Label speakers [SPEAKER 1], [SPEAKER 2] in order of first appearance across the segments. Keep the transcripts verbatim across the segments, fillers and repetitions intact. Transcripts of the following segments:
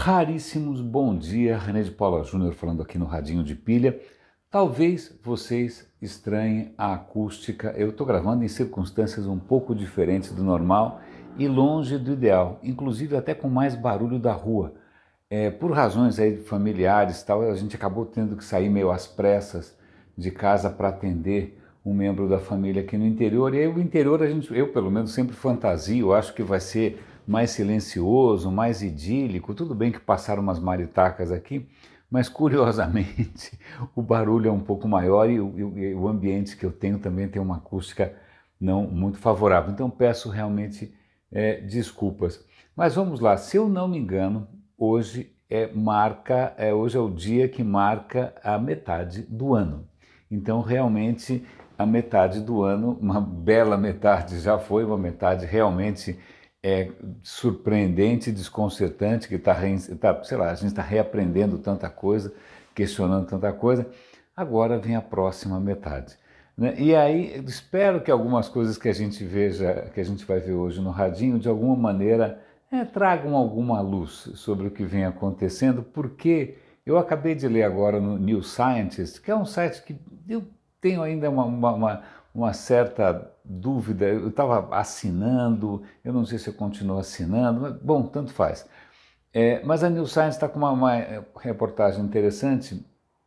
[SPEAKER 1] Raríssimos, bom dia, René de Paula Júnior falando aqui no Radinho de Pilha. Talvez vocês estranhem a acústica, eu estou gravando em circunstâncias um pouco diferentes do normal e longe do ideal, inclusive até com mais barulho da rua. É, por razões aí familiares e tal, a gente acabou tendo que sair meio às pressas de casa para atender um membro da família aqui no interior, e aí o interior a gente, eu pelo menos sempre fantasio, acho que vai ser mais silencioso, mais idílico. Tudo bem que passaram umas maritacas aqui, mas curiosamente o barulho é um pouco maior e o, e o ambiente que eu tenho também tem uma acústica não muito favorável. Então peço realmente é, desculpas. Mas vamos lá, se eu não me engano, hoje é, marca, é, hoje é o dia que marca a metade do ano. Então realmente a metade do ano, uma bela metade já foi, uma metade realmente é surpreendente, desconcertante, que está, tá, sei lá, a gente está reaprendendo tanta coisa, questionando tanta coisa. Agora vem a próxima metade, né? E aí espero que algumas coisas que a gente veja, que a gente vai ver hoje no Radinho, de alguma maneira é, tragam alguma luz sobre o que vem acontecendo, porque eu acabei de ler agora no New Scientist, que é um site que eu tenho ainda uma, uma, uma, uma certa dúvida, eu estava assinando, eu não sei se eu continuo assinando, mas, bom, tanto faz. É, mas a New Science está com uma, uma reportagem interessante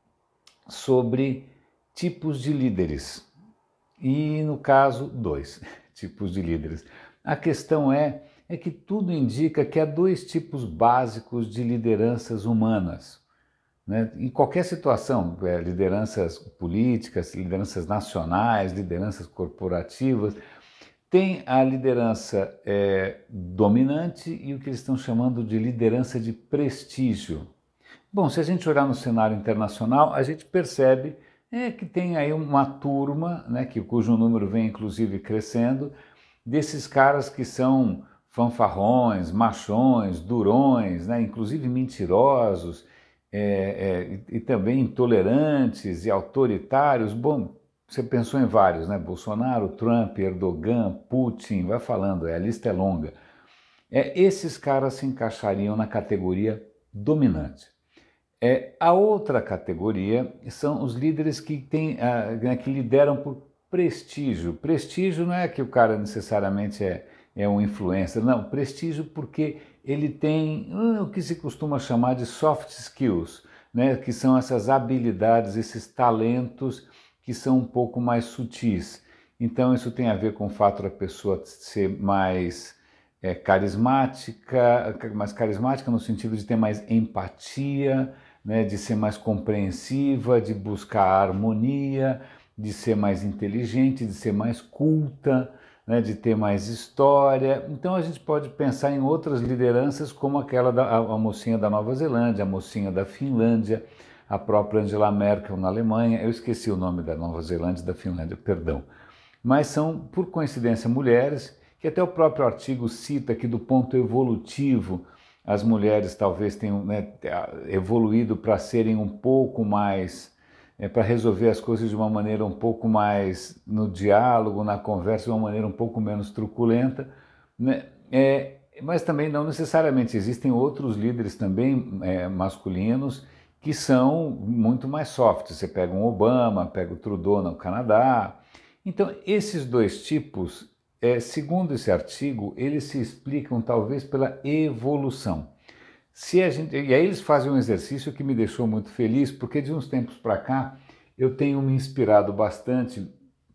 [SPEAKER 1] sobre tipos de líderes, e no caso, dois tipos de líderes. A questão é, é que tudo indica que há dois tipos básicos de lideranças humanas. Né? Em qualquer situação, é, lideranças políticas, lideranças nacionais, lideranças corporativas, tem a liderança é, dominante e o que eles estão chamando de liderança de prestígio. Bom, se a gente olhar no cenário internacional, a gente percebe é, que tem aí uma turma, né, que, cujo número vem inclusive crescendo, desses caras que são fanfarrões, machões, durões, né, inclusive mentirosos, É, é, e, e também intolerantes e autoritários. Bom, você pensou em vários, né? Bolsonaro, Trump, Erdogan, Putin, vai falando, é, a lista é longa. É, esses caras se encaixariam na categoria dominante. É, a outra categoria são os líderes que, tem, ah, né, que lideram por prestígio. Prestígio não é que o cara necessariamente é, é um influencer, não, prestígio porque ele tem hum, o que se costuma chamar de soft skills, né, que são essas habilidades, esses talentos que são um pouco mais sutis. Então isso tem a ver com o fato da pessoa ser mais é, carismática, mais carismática no sentido de ter mais empatia, né, de ser mais compreensiva, de buscar harmonia, de ser mais inteligente, de ser mais culta, né, de ter mais história. Então a gente pode pensar em outras lideranças como aquela da a, a mocinha da Nova Zelândia, a mocinha da Finlândia, a própria Angela Merkel na Alemanha. Eu esqueci o nome da Nova Zelândia e da Finlândia, perdão. Mas são, por coincidência, mulheres, que até o próprio artigo cita que do ponto evolutivo as mulheres talvez tenham, né, evoluído para serem um pouco mais, é, para resolver as coisas de uma maneira um pouco mais no diálogo, na conversa, de uma maneira um pouco menos truculenta, né? É, mas também não necessariamente, existem outros líderes também é, masculinos que são muito mais soft. Você pega um Obama, pega o Trudeau no Canadá. Então esses dois tipos, É, segundo esse artigo, eles se explicam talvez pela evolução. Se a gente, e aí eles fazem um exercício que me deixou muito feliz, porque de uns tempos para cá eu tenho me inspirado bastante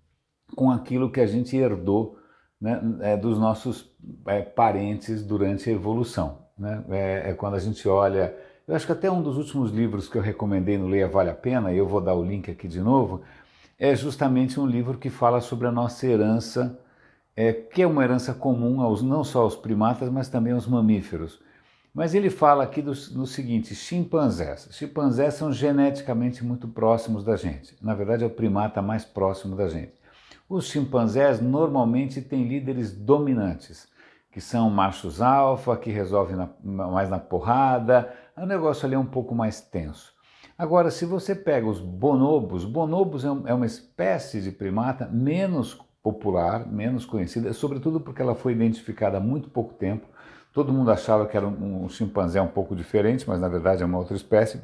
[SPEAKER 1] com aquilo que a gente herdou, né, é, dos nossos é, parentes durante a evolução. Né? É, é quando a gente olha, eu acho que até um dos últimos livros que eu recomendei no Leia Vale a Pena, e eu vou dar o link aqui de novo, é justamente um livro que fala sobre a nossa herança, é, que é uma herança comum aos, não só aos primatas, mas também aos mamíferos. Mas ele fala aqui do, do seguinte, chimpanzés. Chimpanzés são geneticamente muito próximos da gente. Na verdade, é o primata mais próximo da gente. Os chimpanzés normalmente têm líderes dominantes, que são machos alfa, que resolvem na, mais na porrada. O negócio ali é um pouco mais tenso. Agora, se você pega os bonobos, bonobos é, um, é uma espécie de primata menos popular, menos conhecida, sobretudo porque ela foi identificada há muito pouco tempo, Todo mundo achava que era um, um chimpanzé um pouco diferente, mas na verdade é uma outra espécie.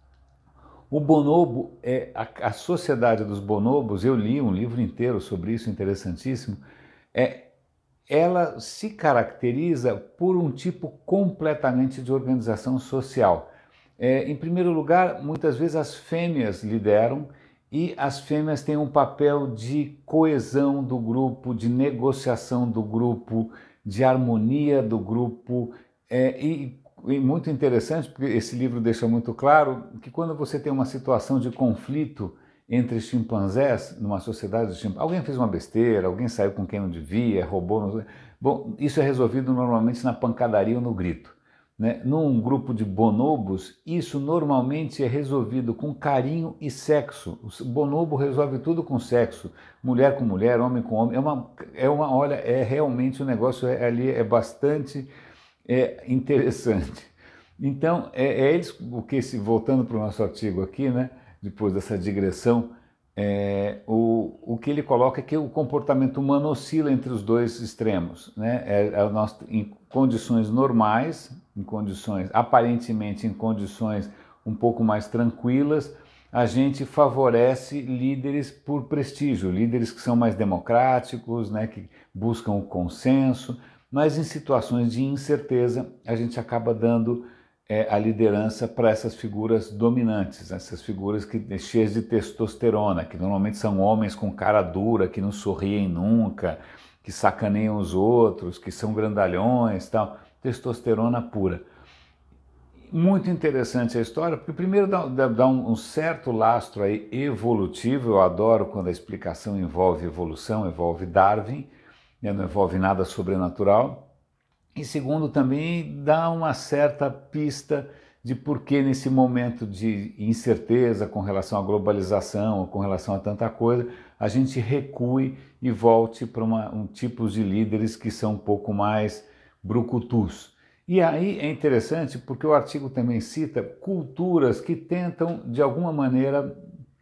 [SPEAKER 1] O bonobo, é a, a sociedade dos bonobos, eu li um livro inteiro sobre isso, interessantíssimo, é, ela se caracteriza por um tipo completamente de organização social. É, em primeiro lugar, muitas vezes as fêmeas lideram e as fêmeas têm um papel de coesão do grupo, de negociação do grupo, de harmonia do grupo. É, e, e muito interessante, porque esse livro deixa muito claro que quando você tem uma situação de conflito entre chimpanzés, numa sociedade de chimpanzés, alguém fez uma besteira, alguém saiu com quem não devia, roubou... Não sei. Bom, isso é resolvido normalmente na pancadaria ou no grito. Né? Num grupo de bonobos, isso normalmente é resolvido com carinho e sexo. O bonobo resolve tudo com sexo, mulher com mulher, homem com homem. É uma, é uma olha, é realmente o um negócio é, ali é bastante é, interessante. Então, é, é eles, o que se voltando para o nosso artigo aqui, né? Depois dessa digressão, é, o, o que ele coloca é que o comportamento humano oscila entre os dois extremos. Né? É, é nós, em condições normais, em condições, aparentemente em condições um pouco mais tranquilas, a gente favorece líderes por prestígio, líderes que são mais democráticos, né, que buscam o consenso, mas em situações de incerteza a gente acaba dando é, a liderança para essas figuras dominantes, essas figuras que, cheias de testosterona, que normalmente são homens com cara dura, que não sorriem nunca, que sacaneiam os outros, que são grandalhões, tal, testosterona pura. Muito interessante a história, porque primeiro dá, dá, dá um, um certo lastro aí evolutivo, eu adoro quando a explicação envolve evolução, envolve Darwin, né, não envolve nada sobrenatural. E segundo, também dá uma certa pista de por que nesse momento de incerteza com relação à globalização, ou com relação a tanta coisa, a gente recue e volte para um tipos de líderes que são um pouco mais brucutus. E aí é interessante porque o artigo também cita culturas que tentam, de alguma maneira,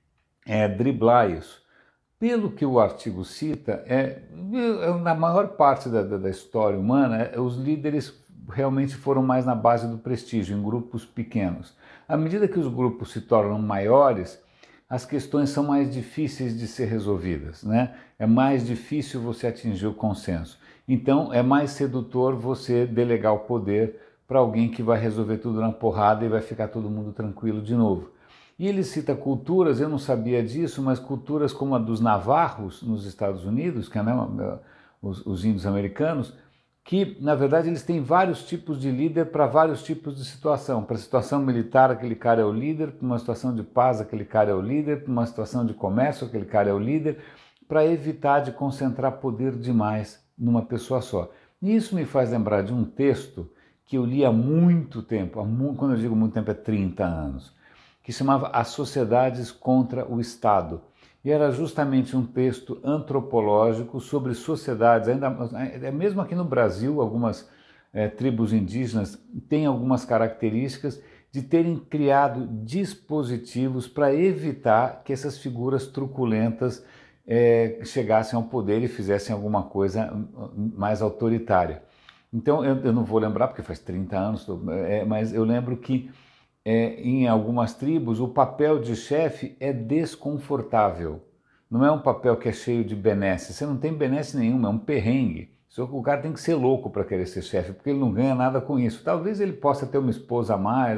[SPEAKER 1] é, driblar isso. Pelo que o artigo cita, é, na maior parte da, da, da história humana, é, os líderes realmente foram mais na base do prestígio, em grupos pequenos. À medida que os grupos se tornam maiores, as questões são mais difíceis de ser resolvidas, né? É mais difícil você atingir o consenso. Então, é mais sedutor você delegar o poder para alguém que vai resolver tudo na porrada e vai ficar todo mundo tranquilo de novo. E ele cita culturas, eu não sabia disso, mas culturas como a dos navarros nos Estados Unidos, que é, né, os, os índios americanos, que na verdade eles têm vários tipos de líder para vários tipos de situação. Para a situação militar, aquele cara é o líder; para uma situação de paz, aquele cara é o líder; para uma situação de comércio, aquele cara é o líder, para evitar de concentrar poder demais numa pessoa só. E isso me faz lembrar de um texto que eu li há muito tempo, há mu- quando eu digo muito tempo é trinta anos, que chamava As Sociedades contra o Estado. E era justamente um texto antropológico sobre sociedades, ainda mesmo aqui no Brasil, algumas é, tribos indígenas têm algumas características de terem criado dispositivos para evitar que essas figuras truculentas é, chegassem ao poder e fizessem alguma coisa mais autoritária. Então, eu, eu não vou lembrar, porque faz trinta anos, é, mas eu lembro que É, em algumas tribos, o papel de chefe é desconfortável. Não é um papel que é cheio de benesse. Você não tem benesse nenhuma, é um perrengue. Só que o cara tem que ser louco para querer ser chefe, porque ele não ganha nada com isso. Talvez ele possa ter uma esposa a mais,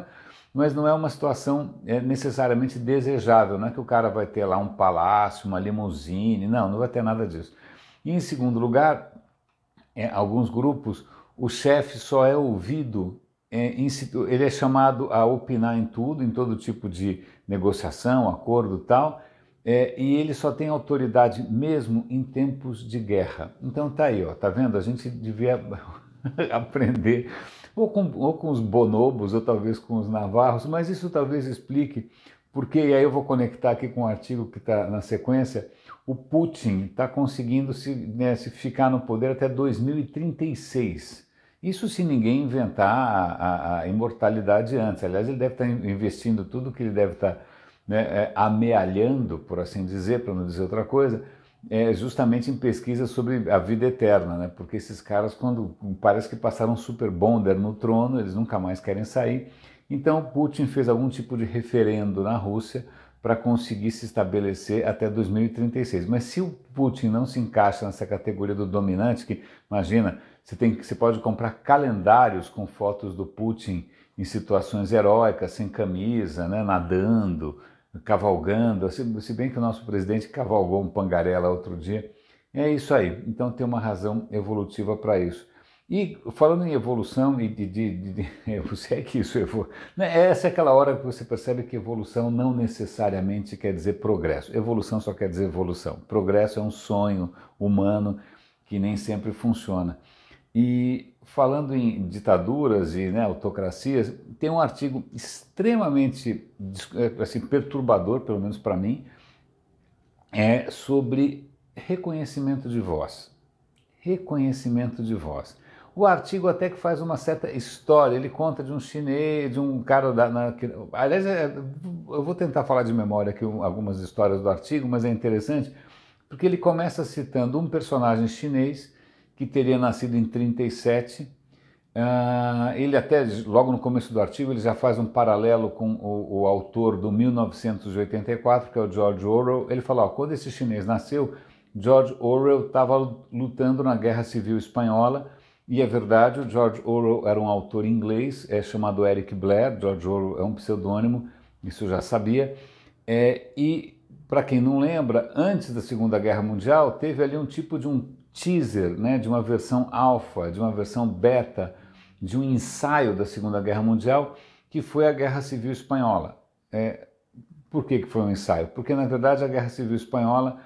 [SPEAKER 1] mas não é uma situação é, necessariamente desejável. Não é que o cara vai ter lá um palácio, uma limusine. Não, não vai ter nada disso. E em segundo lugar, em alguns grupos, o chefe só é ouvido, é, ele é chamado a opinar em tudo, em todo tipo de negociação, acordo e tal, é, e ele só tem autoridade mesmo em tempos de guerra. Então tá aí, ó, tá vendo? A gente devia aprender ou com, ou com os bonobos, ou talvez com os navarros, mas isso talvez explique porque, e aí eu vou conectar aqui com um artigo que está na sequência, o Putin está conseguindo se, né, se ficar no poder até dois mil e trinta e seis. Isso se ninguém inventar a, a, a imortalidade antes. Aliás, ele deve estar investindo tudo que ele deve estar, né, é, amealhando, por assim dizer, para não dizer outra coisa, é, justamente em pesquisas sobre a vida eterna, né? Porque esses caras, quando parece que passaram um super bonder no trono, eles nunca mais querem sair. Então Putin fez algum tipo de referendo na Rússia para conseguir se estabelecer até dois mil e trinta e seis. Mas se o Putin não se encaixa nessa categoria do dominante, que imagina, você, tem, você pode comprar calendários com fotos do Putin em situações heróicas, sem camisa, né, nadando, cavalgando, se, se bem que o nosso presidente cavalgou um pangarela outro dia. É isso aí, então tem uma razão evolutiva para isso. E falando em evolução e de, de, de, de você é que isso evolu... Essa é aquela hora que você percebe que evolução não necessariamente quer dizer progresso. Evolução só quer dizer evolução. Progresso é um sonho humano que nem sempre funciona. E falando em ditaduras e, né, autocracias, tem um artigo extremamente assim, perturbador, pelo menos para mim, é sobre reconhecimento de voz. Reconhecimento de voz. O artigo até que faz uma certa história, ele conta de um chinês, de um cara da... Na, que, aliás, é, eu vou tentar falar de memória aqui algumas histórias do artigo, mas é interessante, porque ele começa citando um personagem chinês que teria nascido em trinta e sete. Uh, ele até, logo no começo do artigo, ele já faz um paralelo com o, o autor do mil novecentos e oitenta e quatro, que é o George Orwell. Ele fala, ó, quando esse chinês nasceu, George Orwell estava lutando na Guerra Civil Espanhola, e é verdade, o George Orwell era um autor inglês, é chamado Eric Blair. George Orwell é um pseudônimo, isso eu já sabia. É, e, para quem não lembra, antes da Segunda Guerra Mundial, teve ali um tipo de um teaser, né, de uma versão alfa, de uma versão beta, de um ensaio da Segunda Guerra Mundial, que foi a Guerra Civil Espanhola. É, por que, que foi um ensaio? Porque, na verdade, a Guerra Civil Espanhola,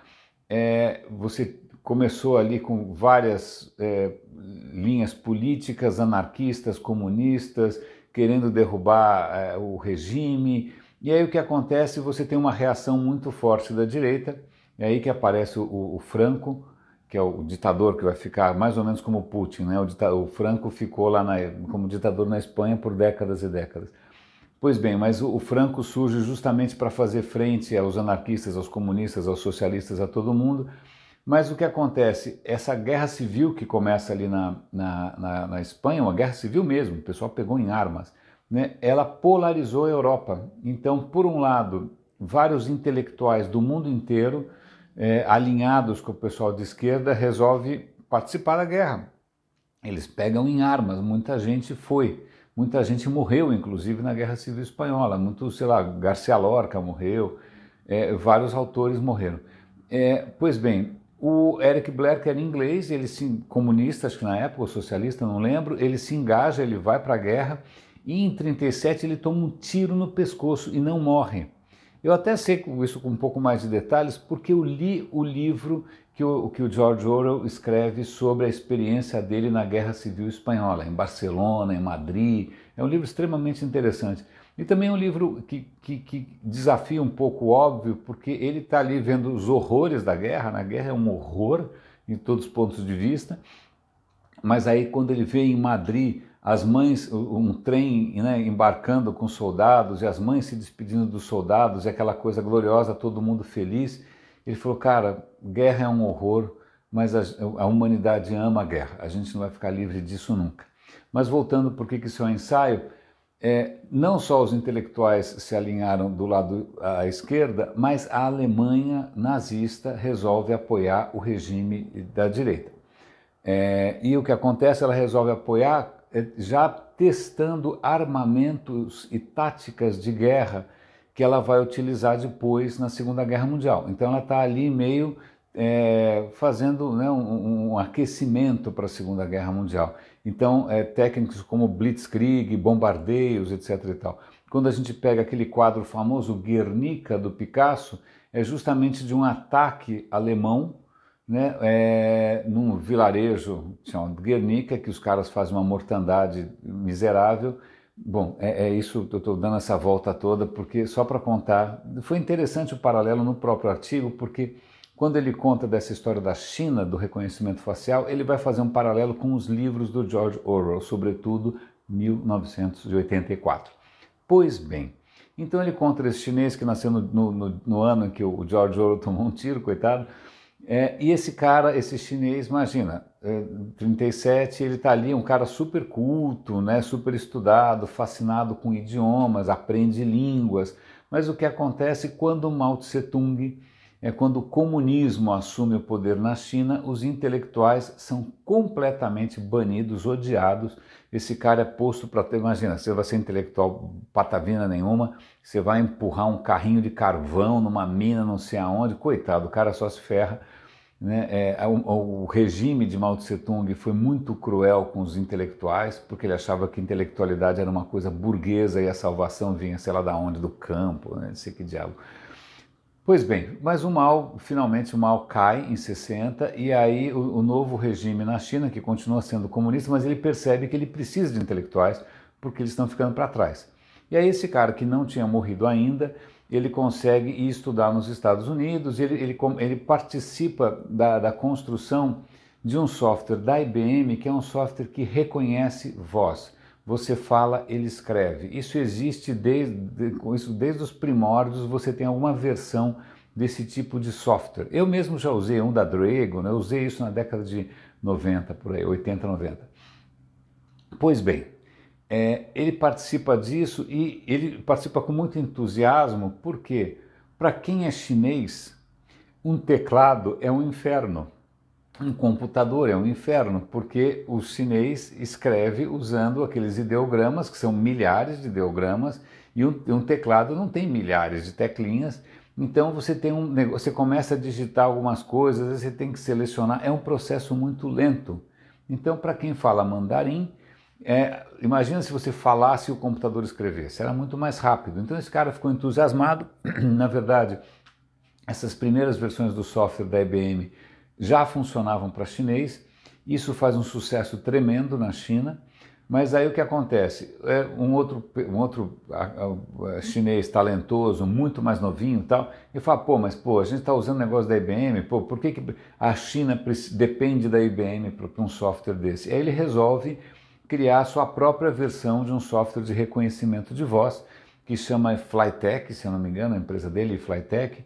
[SPEAKER 1] é, você começou ali com várias é, linhas políticas, anarquistas, comunistas, querendo derrubar é, o regime, e aí o que acontece? Você tem uma reação muito forte da direita, é aí que aparece o, o Franco, que é o ditador que vai ficar mais ou menos como o Putin, né? O, dita, o Franco ficou lá na, como ditador na Espanha por décadas e décadas. Pois bem, mas o, o Franco surge justamente para fazer frente aos anarquistas, aos comunistas, aos socialistas, a todo mundo. Mas o que acontece? Essa guerra civil que começa ali na, na, na, na Espanha, uma guerra civil mesmo, o pessoal pegou em armas, né? Ela polarizou a Europa. Então, por um lado, vários intelectuais do mundo inteiro, é, alinhados com o pessoal de esquerda, resolvem participar da guerra. Eles pegam em armas, muita gente foi, muita gente morreu, inclusive, na Guerra Civil Espanhola. Muito, sei lá, Garcia Lorca morreu, é, vários autores morreram. É, pois bem, o Eric Blair, que era inglês, ele se, comunista, acho que na época, ou socialista, não lembro, ele se engaja, ele vai para a guerra e em trinta e sete ele toma um tiro no pescoço e não morre. Eu até sei isso com um pouco mais de detalhes porque eu li o livro que o, que o George Orwell escreve sobre a experiência dele na Guerra Civil Espanhola, em Barcelona, em Madrid. É um livro extremamente interessante. E também é um livro que, que, que desafia um pouco o óbvio, porque ele está ali vendo os horrores da guerra. Na guerra é um horror em todos os pontos de vista, mas aí quando ele vê em Madrid as mães, um trem, né, embarcando com soldados e as mães se despedindo dos soldados e aquela coisa gloriosa, todo mundo feliz, ele falou, cara, guerra é um horror, mas a, a humanidade ama a guerra, a gente não vai ficar livre disso nunca. Mas voltando por que isso é um ensaio, é, não só os intelectuais se alinharam do lado à esquerda, mas a Alemanha nazista resolve apoiar o regime da direita. É, e o que acontece, ela resolve apoiar é, já testando armamentos e táticas de guerra que ela vai utilizar depois na Segunda Guerra Mundial. Então ela está ali meio é, fazendo, né, um, um aquecimento para a Segunda Guerra Mundial. Então é, técnicas como blitzkrieg, bombardeios, etc e tal. Quando a gente pega aquele quadro famoso Guernica do Picasso, é justamente de um ataque alemão, né, é, num vilarejo chamado Guernica, que os caras fazem uma mortandade miserável. Bom, é, é isso, eu estou dando essa volta toda, porque só para contar, foi interessante o paralelo no próprio artigo, porque quando ele conta dessa história da China, do reconhecimento facial, ele vai fazer um paralelo com os livros do George Orwell, sobretudo mil novecentos e oitenta e quatro. Pois bem, então ele conta desse chinês que nasceu no, no, no ano em que o George Orwell tomou um tiro, coitado. É, e esse cara, esse chinês, imagina, é, trinta e sete, ele está ali, um cara super culto, né, super estudado, fascinado com idiomas, aprende línguas. Mas o que acontece quando Mao Tse-tung, é quando o comunismo assume o poder na China, os intelectuais são completamente banidos, odiados. Esse cara é posto para ter, imagina, você vai ser intelectual patavina nenhuma, você vai empurrar um carrinho de carvão numa mina, não sei aonde, coitado, o cara só se ferra. Né? É, o, o regime de Mao Tse-tung foi muito cruel com os intelectuais, porque ele achava que intelectualidade era uma coisa burguesa e a salvação vinha, sei lá da onde, do campo, né? Não sei que diabo. Pois bem, mas o Mao, finalmente o Mao cai em sessenta, e aí o, o novo regime na China, que continua sendo comunista, mas ele percebe que ele precisa de intelectuais, porque eles estão ficando para trás. E aí esse cara que não tinha morrido ainda, ele consegue ir estudar nos Estados Unidos, ele, ele, ele participa da, da construção de um software da I B M, que é um software que reconhece voz. Você fala, ele escreve. Isso existe desde, isso desde os primórdios, você tem alguma versão desse tipo de software. Eu mesmo já usei um da Dragon, né? Eu usei isso na década de noventa, por aí, oitenta, noventa. Pois bem, é, ele participa disso e ele participa com muito entusiasmo, porque para quem é chinês, um teclado é um inferno. Um computador é um inferno, porque o chinês escreve usando aqueles ideogramas, que são milhares de ideogramas, e um, um teclado não tem milhares de teclinhas, então você tem um você começa a digitar algumas coisas, você tem que selecionar, é um processo muito lento. Então, para quem fala mandarim, é, imagina se você falasse e o computador escrevesse, era muito mais rápido. Então esse cara ficou entusiasmado, na verdade, essas primeiras versões do software da I B M já funcionavam para chinês, isso faz um sucesso tremendo na China, mas aí o que acontece? É um outro, um outro a, a, chinês talentoso, muito mais novinho e tal, e fala, pô, mas pô, a gente está usando o negócio da I B M, pô, por que, que a China depende da I B M para um software desse? E aí ele resolve criar a sua própria versão de um software de reconhecimento de voz, que chama Flytech, se eu não me engano, a empresa dele, Flytech.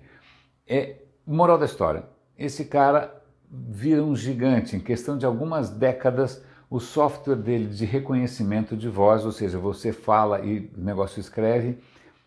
[SPEAKER 1] É, moral da história, esse cara vira um gigante. Em questão de algumas décadas, o software dele de reconhecimento de voz, ou seja, você fala e o negócio escreve,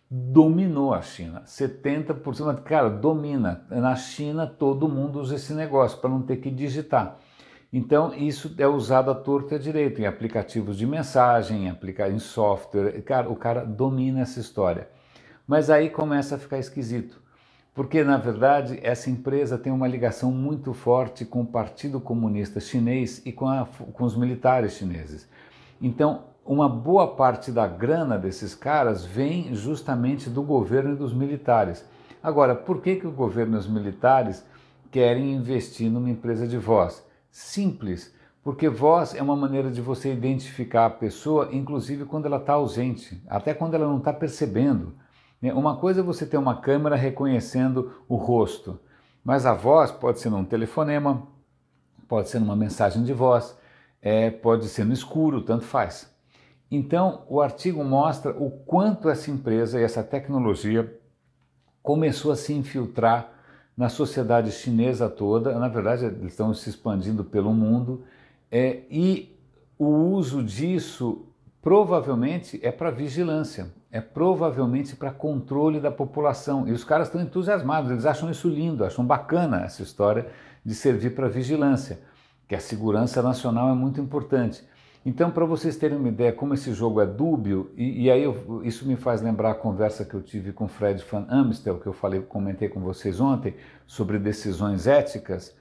[SPEAKER 1] dominou a China. setenta por cento, cara, domina. Na China todo mundo usa esse negócio para não ter que digitar. Então isso é usado à torta e à direita, em aplicativos de mensagem, em, aplica em software. Cara, o cara domina essa história. Mas aí começa a ficar esquisito. Porque, na verdade, essa empresa tem uma ligação muito forte com o Partido Comunista Chinês e com, a, com os militares chineses. Então, uma boa parte da grana desses caras vem justamente do governo e dos militares. Agora, por que, que o governo e os militares querem investir numa empresa de voz? Simples, porque voz é uma maneira de você identificar a pessoa, inclusive quando ela está ausente, até quando ela não está percebendo. Uma coisa é você ter uma câmera reconhecendo o rosto, mas a voz pode ser num telefonema, pode ser numa mensagem de voz, é, pode ser no escuro, tanto faz. Então, o artigo mostra o quanto essa empresa e essa tecnologia começou a se infiltrar na sociedade chinesa toda. Na verdade, eles estão se expandindo pelo mundo, é, e o uso disso provavelmente é para vigilância, é provavelmente para controle da população. E os caras estão entusiasmados, eles acham isso lindo, acham bacana essa história de servir para vigilância, que a segurança nacional é muito importante. Então, para vocês terem uma ideia como esse jogo é dúbio, e, e aí eu, isso me faz lembrar a conversa que eu tive com Fred Van Amstel, que eu falei, comentei com vocês ontem, sobre decisões éticas.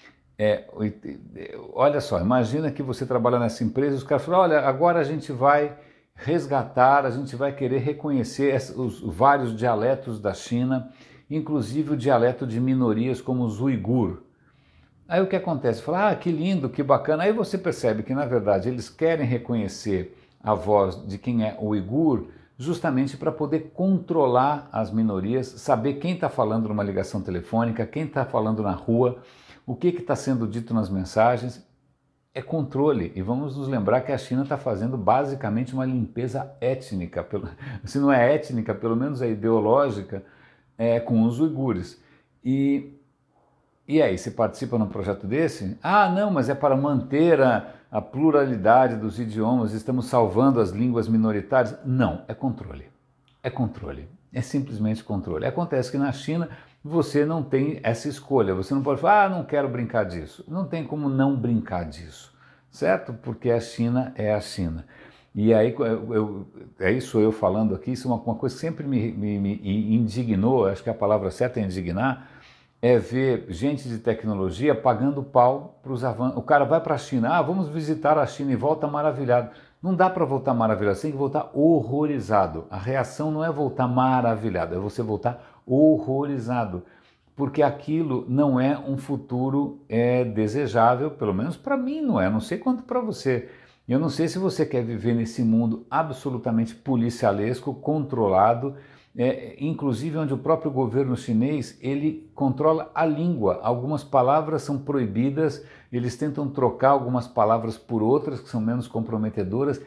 [SPEAKER 1] É, olha só, imagina que você trabalha nessa empresa e os caras falam, olha, agora a gente vai resgatar, a gente vai querer reconhecer os vários dialetos da China, inclusive o dialeto de minorias como os uigur. Aí o que acontece? Fala, ah, que lindo, que bacana. Aí você percebe que, na verdade, eles querem reconhecer a voz de quem é o uigur justamente para poder controlar as minorias, saber quem está falando numa ligação telefônica, quem está falando na rua, o que está sendo dito nas mensagens. É controle. E vamos nos lembrar que a China está fazendo basicamente uma limpeza étnica, pelo, se não é étnica, pelo menos é ideológica, é, com os uigures. E E aí, você participa num projeto desse? Ah, não, mas é para manter a, a pluralidade dos idiomas, estamos salvando as línguas minoritárias. Não, é controle. É controle. É simplesmente controle. Acontece que na China você não tem essa escolha. Você não pode falar, ah, não quero brincar disso. Não tem como não brincar disso, certo? Porque a China é a China. E aí, eu, eu, é isso eu falando aqui, isso é uma, uma coisa que sempre me, me, me indignou, acho que a palavra certa é indignar, é ver gente de tecnologia pagando pau para os avanços. O cara vai para a China, ah, vamos visitar a China e volta maravilhado. Não dá para voltar maravilhado, você tem que voltar horrorizado. A reação não é voltar maravilhado, é você voltar horrorizado. Porque aquilo não é um futuro é, desejável, pelo menos para mim não é, não sei quanto para você. Eu não sei se você quer viver nesse mundo absolutamente policialesco, controlado, é, inclusive onde o próprio governo chinês ele controla a língua. Algumas palavras são proibidas, eles tentam trocar algumas palavras por outras que são menos comprometedoras,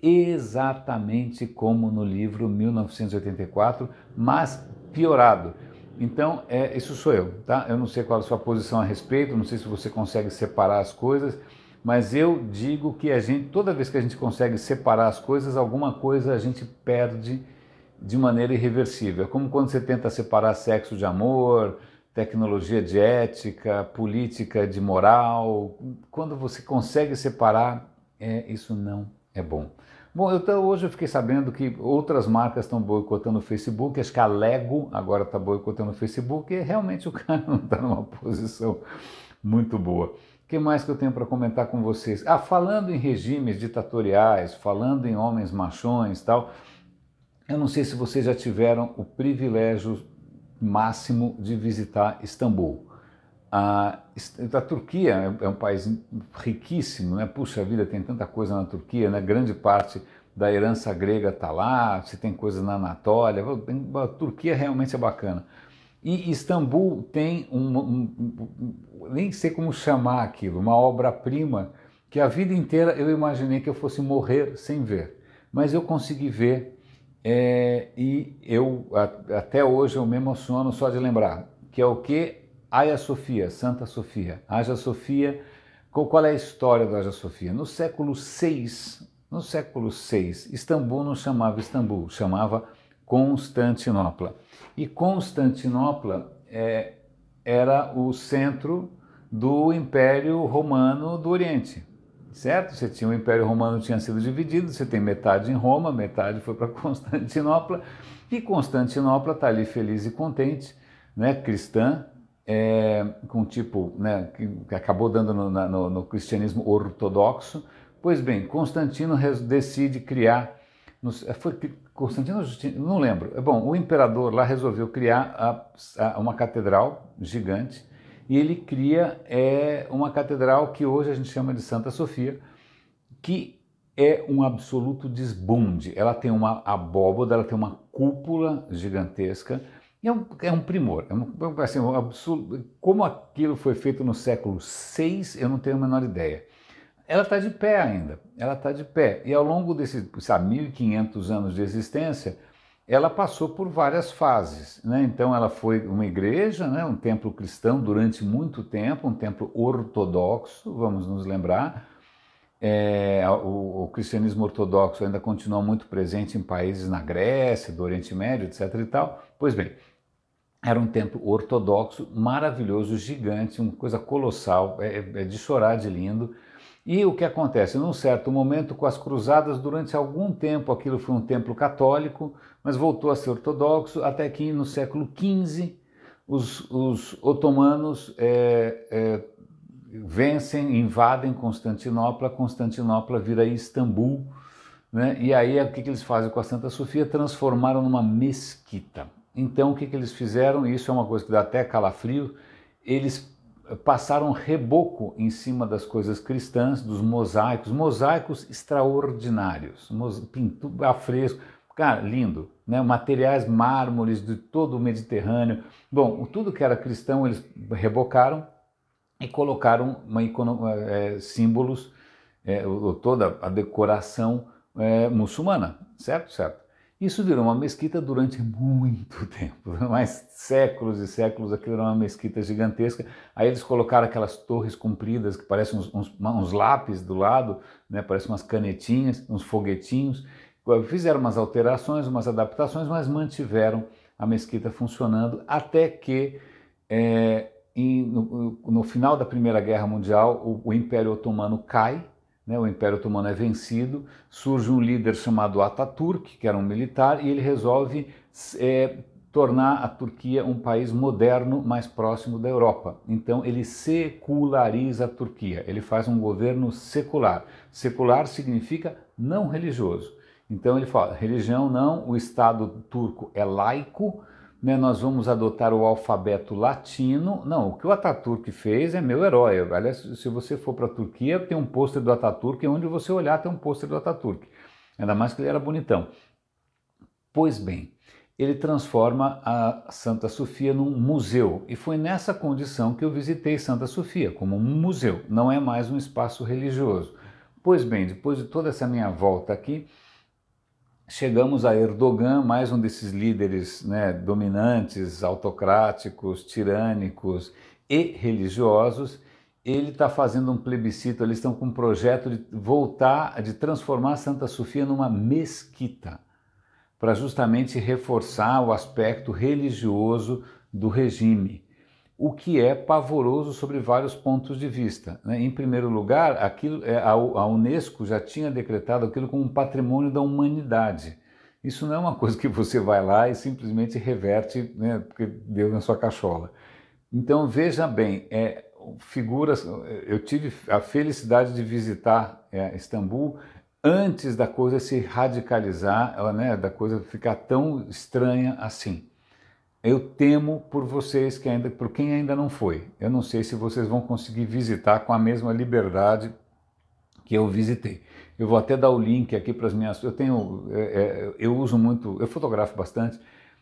[SPEAKER 1] exatamente como no livro mil novecentos e oitenta e quatro, mas piorado. Então, é, isso sou eu, tá? Eu não sei qual é a sua posição a respeito, não sei se você consegue separar as coisas, mas eu digo que a gente, toda vez que a gente consegue separar as coisas, alguma coisa a gente perde de maneira irreversível. É como quando você tenta separar sexo de amor, tecnologia de ética, política de moral. Quando você consegue separar, é, isso não é bom. Bom, então hoje eu fiquei sabendo que outras marcas estão boicotando o Facebook, acho que a Lego agora está boicotando o Facebook, e realmente o cara não está numa posição muito boa. O que mais que eu tenho para comentar com vocês? Ah, falando em regimes ditatoriais, falando em homens machões e tal, eu não sei se vocês já tiveram o privilégio máximo de visitar Istambul. A, a Turquia é um país riquíssimo, né? Puxa vida, tem tanta coisa na Turquia, né? Grande parte da herança grega está lá, você tem coisas na Anatólia, a Turquia realmente é bacana. E Istambul tem um, um, um, nem sei como chamar aquilo, uma obra-prima que a vida inteira eu imaginei que eu fosse morrer sem ver, mas eu consegui ver é, e eu a, até hoje eu me emociono só de lembrar, que é o que? Hagia Sophia, Santa Sofia. Hagia Sophia, qual é a história da Hagia Sophia? No século seis, no século seis, Istambul não chamava Istambul, chamava Constantinopla. E Constantinopla é, era o centro do Império Romano do Oriente, certo? Você tinha o Império Romano tinha sido dividido, você tem metade em Roma, metade foi para Constantinopla, e Constantinopla está ali feliz e contente, né, cristã, é, com tipo, né, que, que acabou dando no, no, no cristianismo ortodoxo. Pois bem, Constantino decide criar, foi Constantino, não lembro, é bom, o imperador lá resolveu criar a, a, uma catedral gigante, e ele cria é, uma catedral que hoje a gente chama de Santa Sofia, que é um absoluto desbunde. Ela tem uma abóboda, ela tem uma cúpula gigantesca, é um, é um primor, é um, assim, um absurdo. Como aquilo foi feito no século seis, eu não tenho a menor ideia. Ela está de pé ainda, ela está de pé. E ao longo desses sabe, mil e quinhentos anos de existência, ela passou por várias fases, né? Então ela foi uma igreja, né? Um templo cristão durante muito tempo, um templo ortodoxo, vamos nos lembrar. É, o, o cristianismo ortodoxo ainda continua muito presente em países na Grécia, do Oriente Médio, etc e tal. Pois bem, era um templo ortodoxo, maravilhoso, gigante, uma coisa colossal, é, é de chorar de lindo. E o que acontece? Num certo momento, com as cruzadas, durante algum tempo aquilo foi um templo católico, mas voltou a ser ortodoxo, até que no século quinze os, os otomanos é, é, vencem, invadem Constantinopla, Constantinopla vira Istambul, né? E aí o que, que eles fazem com a Santa Sofia? Transformaram numa mesquita. Então o que, que eles fizeram? Isso é uma coisa que dá até calafrio, eles passaram reboco em cima das coisas cristãs, dos mosaicos, mosaicos extraordinários, pintura a fresco, cara, lindo, né? Materiais mármores de todo o Mediterrâneo. Bom, tudo que era cristão eles rebocaram e colocaram uma icono, é, símbolos, é, toda a decoração é, muçulmana, certo? Certo. Isso virou uma mesquita durante muito tempo, mais séculos e séculos, aquilo era uma mesquita gigantesca. Aí eles colocaram aquelas torres compridas que parecem uns, uns, uns lápis do lado, né, parecem umas canetinhas, uns foguetinhos. Fizeram umas alterações, umas adaptações, mas mantiveram a mesquita funcionando até que é, em, no, no final da Primeira Guerra Mundial o, o Império Otomano cai. O Império Otomano é vencido, surge um líder chamado Atatürk, que era um militar, e ele resolve é, tornar a Turquia um país moderno, mais próximo da Europa. Então ele seculariza a Turquia, ele faz um governo secular. Secular significa não religioso. Então ele fala, religião não, o Estado turco é laico, né, nós vamos adotar o alfabeto latino. Não, o que o Atatürk fez é meu herói. Aliás, se você for para a Turquia, tem um pôster do Atatürk, onde você olhar tem um pôster do Atatürk. Ainda mais que ele era bonitão. Pois bem, ele transforma a Santa Sofia num museu. E foi nessa condição que eu visitei Santa Sofia, como um museu. Não é mais um espaço religioso. Pois bem, depois de toda essa minha volta aqui, chegamos a Erdogan, mais um desses líderes, né, dominantes, autocráticos, tirânicos e religiosos. Ele está fazendo um plebiscito, eles estão com um projeto de voltar, de transformar Santa Sofia numa mesquita, para justamente reforçar o aspecto religioso do regime, o que é pavoroso sobre vários pontos de vista. Né? Em primeiro lugar, aquilo, a Unesco já tinha decretado aquilo como um patrimônio da humanidade. Isso não é uma coisa que você vai lá e simplesmente reverte, né, porque deu na sua cachola. Então veja bem, é, figuras, eu tive a felicidade de visitar é, Istambul antes da coisa se radicalizar, né, da coisa ficar tão estranha assim. Eu temo por vocês, que ainda, por quem ainda não foi. Eu não sei se vocês vão conseguir visitar com a mesma liberdade que eu visitei. Eu vou até dar o link aqui para as minhas... Eu tenho... É, é, eu uso muito... Eu fotografo bastante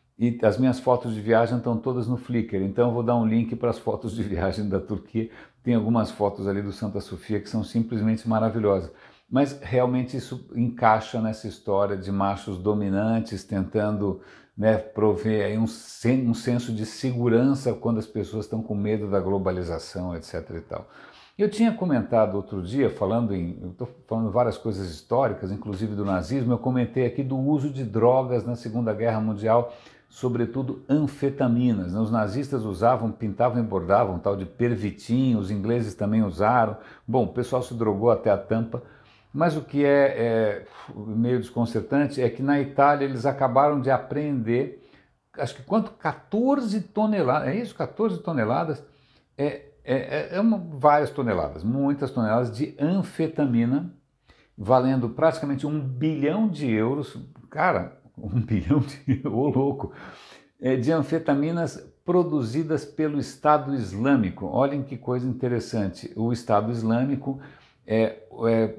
[SPEAKER 1] e as minhas fotos de viagem estão todas no Flickr. Então eu vou dar um link para as fotos de viagem da Turquia. Tem algumas fotos ali do Santa Sofia que são simplesmente maravilhosas. Mas realmente isso encaixa nessa história de machos dominantes tentando... Né, prover aí um, sen, um senso de segurança quando as pessoas estão com medo da globalização, etc e tal. Eu tinha comentado outro dia, falando em, eu estou falando várias coisas históricas, inclusive do nazismo, eu comentei aqui do uso de drogas na Segunda Guerra Mundial, sobretudo anfetaminas. Os nazistas usavam, pintavam e bordavam tal de pervitin, os ingleses também usaram. Bom, o pessoal se drogou até a tampa. Mas o que é, é meio desconcertante é que na Itália eles acabaram de apreender, acho que quanto? quatorze toneladas, é isso? quatorze toneladas? É, é, é uma, várias toneladas, muitas toneladas de anfetamina, valendo praticamente um bilhão de euros. Cara, um bilhão de euros, ô louco, é, de anfetaminas produzidas pelo Estado Islâmico. Olhem que coisa interessante, o Estado Islâmico é, é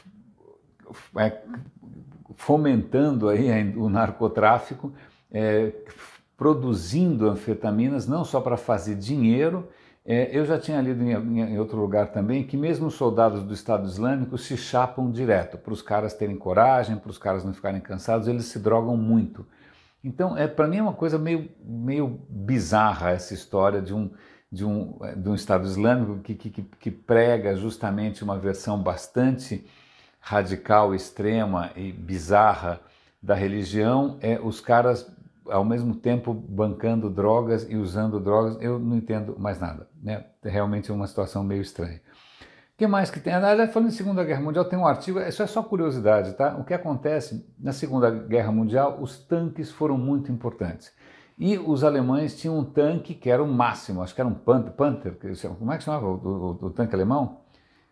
[SPEAKER 1] É, fomentando aí o narcotráfico, é, produzindo anfetaminas, não só para fazer dinheiro. É, eu já tinha lido em, em outro lugar também que mesmo os soldados do Estado Islâmico se chapam direto, para os caras terem coragem, para os caras não ficarem cansados, eles se drogam muito. Então, é, para mim é uma coisa meio, meio bizarra essa história de um, de um, de um Estado Islâmico que, que, que prega justamente uma versão bastante radical, extrema e bizarra da religião, é os caras ao mesmo tempo bancando drogas e usando drogas. Eu não entendo mais nada, né? Realmente é uma situação meio estranha. O que mais que tem? Aliás, falando em Segunda Guerra Mundial, tem um artigo, isso é só curiosidade, tá? O que acontece na Segunda Guerra Mundial, os tanques foram muito importantes. E os alemães tinham um tanque que era o máximo, acho que era um Panther, Panther como é que chamava o, o, o tanque alemão?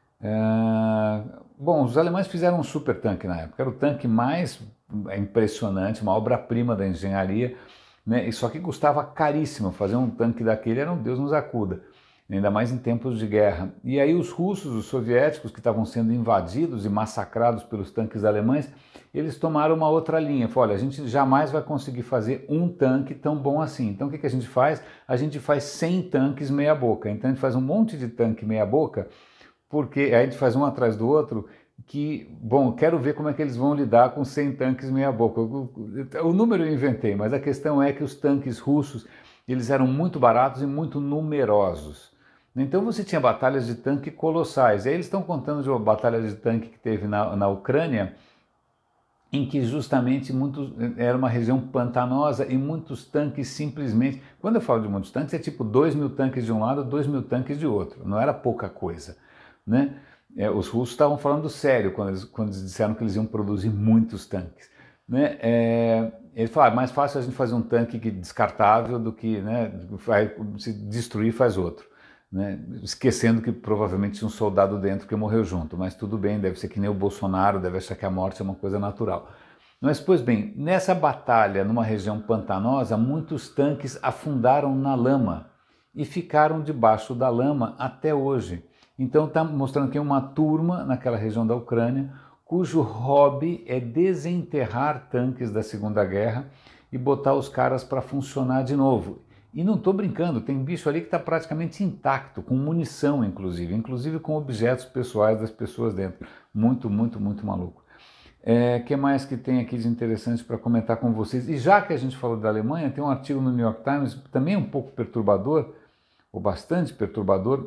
[SPEAKER 1] É, bom, os alemães fizeram um super tanque na época, era o tanque mais impressionante, uma obra-prima da engenharia, né? E só que custava caríssimo, fazer um tanque daquele era um Deus nos acuda, ainda mais em tempos de guerra. E aí os russos, os soviéticos, que estavam sendo invadidos e massacrados pelos tanques alemães, eles tomaram uma outra linha, falaram, olha, a gente jamais vai conseguir fazer um tanque tão bom assim, então o que, que a gente faz? A gente faz cem tanques meia boca, então a gente faz um monte de tanque meia boca, porque aí a gente faz um atrás do outro, que, bom, quero ver como é que eles vão lidar com cem tanques meia boca. O, o, o número eu inventei, mas a questão é que os tanques russos, eles eram muito baratos e muito numerosos. Então você tinha batalhas de tanque colossais. E aí eles estão contando de uma batalha de tanque que teve na, na Ucrânia, em que justamente muitos, era uma região pantanosa e muitos tanques simplesmente... Quando eu falo de muitos tanques, é tipo dois mil tanques de um lado, dois mil tanques de outro. Não era pouca coisa, né? É, os russos estavam falando sério quando eles, quando eles disseram que eles iam produzir muitos tanques, né? É, eles falaram, é mais fácil a gente fazer um tanque descartável do que, né, vai, se destruir faz outro. Né? Esquecendo que provavelmente tinha um soldado dentro que morreu junto, mas tudo bem, deve ser que nem o Bolsonaro, deve achar que a morte é uma coisa natural. Mas, pois bem, nessa batalha, numa região pantanosa, muitos tanques afundaram na lama e ficaram debaixo da lama até hoje. Então está mostrando que uma turma naquela região da Ucrânia, cujo hobby é desenterrar tanques da Segunda Guerra e botar os caras para funcionar de novo. E não estou brincando, tem bicho ali que está praticamente intacto, com munição inclusive, inclusive com objetos pessoais das pessoas dentro. Muito, muito, muito maluco. O é, que mais que tem aqui de interessante para comentar com vocês? E já que a gente falou da Alemanha, tem um artigo no New York Times, também um pouco perturbador, ou bastante perturbador,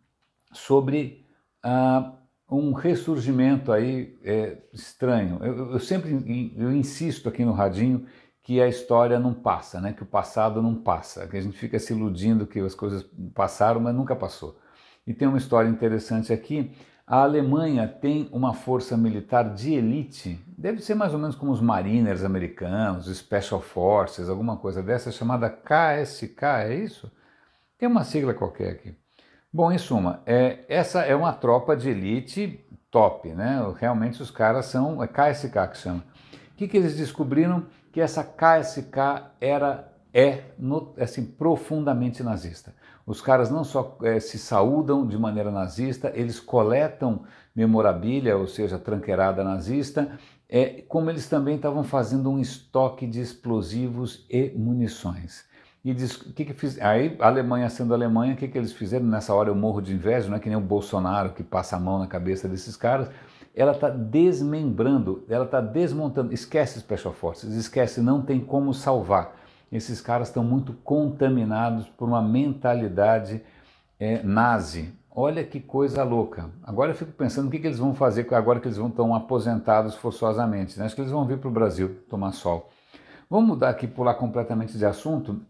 [SPEAKER 1] sobre ah, um ressurgimento aí é, estranho. Eu, eu sempre eu insisto aqui no Radinho que a história não passa, né? Que o passado não passa, que a gente fica se iludindo que as coisas passaram, mas nunca passou. E tem uma história interessante aqui. A Alemanha tem uma força militar de elite, deve ser mais ou menos como os Mariners americanos, Special Forces, alguma coisa dessa, chamada K S K, é isso? Tem uma sigla qualquer aqui. Bom, em suma, é, essa é uma tropa de elite top, né? Realmente os caras são, é K S K que chama. O que, que eles descobriram? Que essa K S K era, é no, assim, profundamente nazista. Os caras não só é, se saúdam de maneira nazista, eles coletam memorabilia, ou seja, tranqueirada nazista, é, como eles também estavam fazendo um estoque de explosivos e munições. E diz, que que fiz, aí a Alemanha sendo a Alemanha, o que, que eles fizeram? Nessa hora eu morro de inveja, não é que nem o Bolsonaro que passa a mão na cabeça desses caras. Ela está desmembrando, ela está desmontando, esquece Special Forces, esquece, não tem como salvar. Esses caras estão muito contaminados por uma mentalidade é, nazi. Olha que coisa louca. Agora eu fico pensando o que, que eles vão fazer agora que eles vão estão aposentados forçosamente. Né? Acho que eles vão vir para o Brasil tomar sol. Vamos mudar aqui, pular completamente de assunto.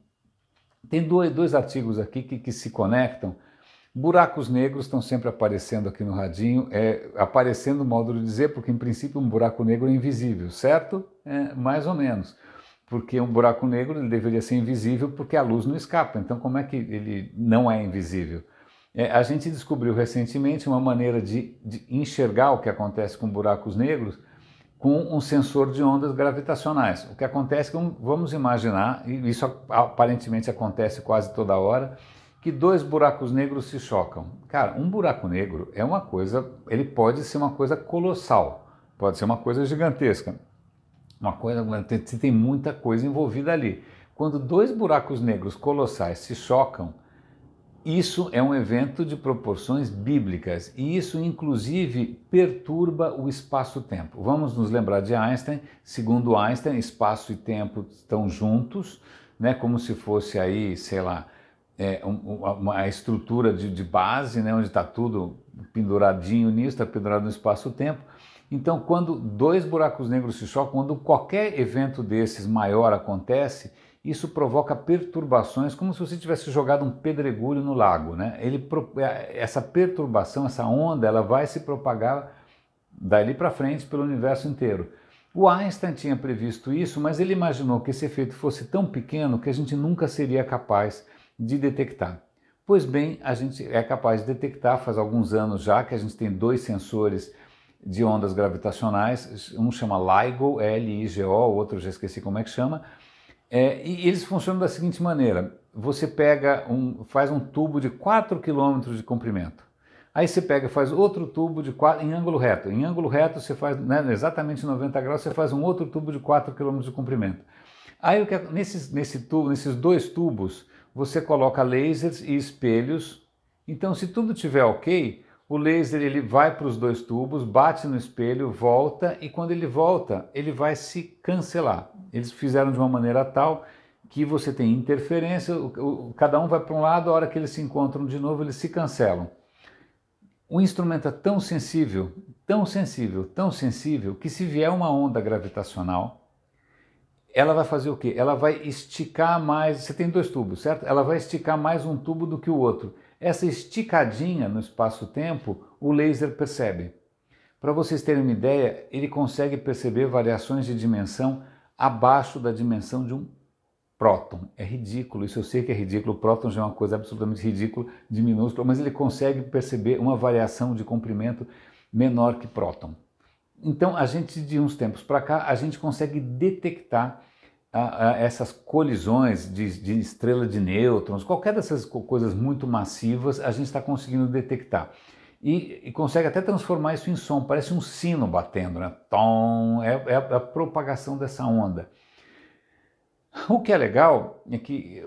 [SPEAKER 1] Tem dois, dois artigos aqui que, que se conectam. Buracos negros estão sempre aparecendo aqui no Radinho, é, aparecendo, modo de dizer, porque em princípio um buraco negro é invisível, certo? É, mais ou menos, porque um buraco negro ele deveria ser invisível porque a luz não escapa, então como é que ele não é invisível? É, a gente descobriu recentemente uma maneira de, de enxergar o que acontece com buracos negros com um sensor de ondas gravitacionais. O que acontece é que, vamos imaginar, e isso aparentemente acontece quase toda hora, que dois buracos negros se chocam. Cara, um buraco negro é uma coisa, ele pode ser uma coisa colossal, pode ser uma coisa gigantesca, uma coisa, tem muita coisa envolvida ali. Quando dois buracos negros colossais se chocam, isso é um evento de proporções bíblicas e isso inclusive perturba o espaço-tempo. Vamos nos lembrar de Einstein. Segundo Einstein, espaço e tempo estão juntos, né, como se fosse aí, sei lá, é, uma, uma estrutura de, de base, né, onde está tudo penduradinho nisso, está pendurado no espaço-tempo. Então, quando dois buracos negros se chocam, quando qualquer evento desses maior acontece, isso provoca perturbações, como se você tivesse jogado um pedregulho no lago, né? Ele, essa perturbação, essa onda, ela vai se propagar dali para frente pelo universo inteiro. O Einstein tinha previsto isso, mas ele imaginou que esse efeito fosse tão pequeno que a gente nunca seria capaz de detectar. Pois bem, a gente é capaz de detectar, faz alguns anos já que a gente tem dois sensores de ondas gravitacionais, um chama LIGO, L I G O, o outro já esqueci como é que chama. É, e eles funcionam da seguinte maneira: você pega um, faz um tubo de quatro quilômetros de comprimento, aí você pega e faz outro tubo de quatro, em ângulo reto, em ângulo reto você faz, né, exatamente noventa graus, você faz um outro tubo de quatro quilômetros de comprimento. Aí nesses, nesse tubo, nesses dois tubos você coloca lasers e espelhos, então se tudo estiver ok, o laser ele vai para os dois tubos, bate no espelho, volta, e quando ele volta, ele vai se cancelar. Eles fizeram de uma maneira tal que você tem interferência, o, o, cada um vai para um lado, a hora que eles se encontram de novo, eles se cancelam. O instrumento é tão sensível, tão sensível, tão sensível, que se vier uma onda gravitacional, ela vai fazer o quê? Ela vai esticar mais, você tem dois tubos, certo? Ela vai esticar mais um tubo do que o outro. Essa esticadinha no espaço-tempo, o laser percebe. Para vocês terem uma ideia, ele consegue perceber variações de dimensão abaixo da dimensão de um próton. É ridículo, isso eu sei que é ridículo, o próton já é uma coisa absolutamente ridícula, de minúsculo, mas ele consegue perceber uma variação de comprimento menor que próton. Então, a gente, de uns tempos para cá, a gente consegue detectar ah, ah, essas colisões de, de estrela de nêutrons, qualquer dessas coisas muito massivas, a gente está conseguindo detectar. E, e consegue até transformar isso em som, parece um sino batendo, né? Tom, é, é a propagação dessa onda. O que é legal é que,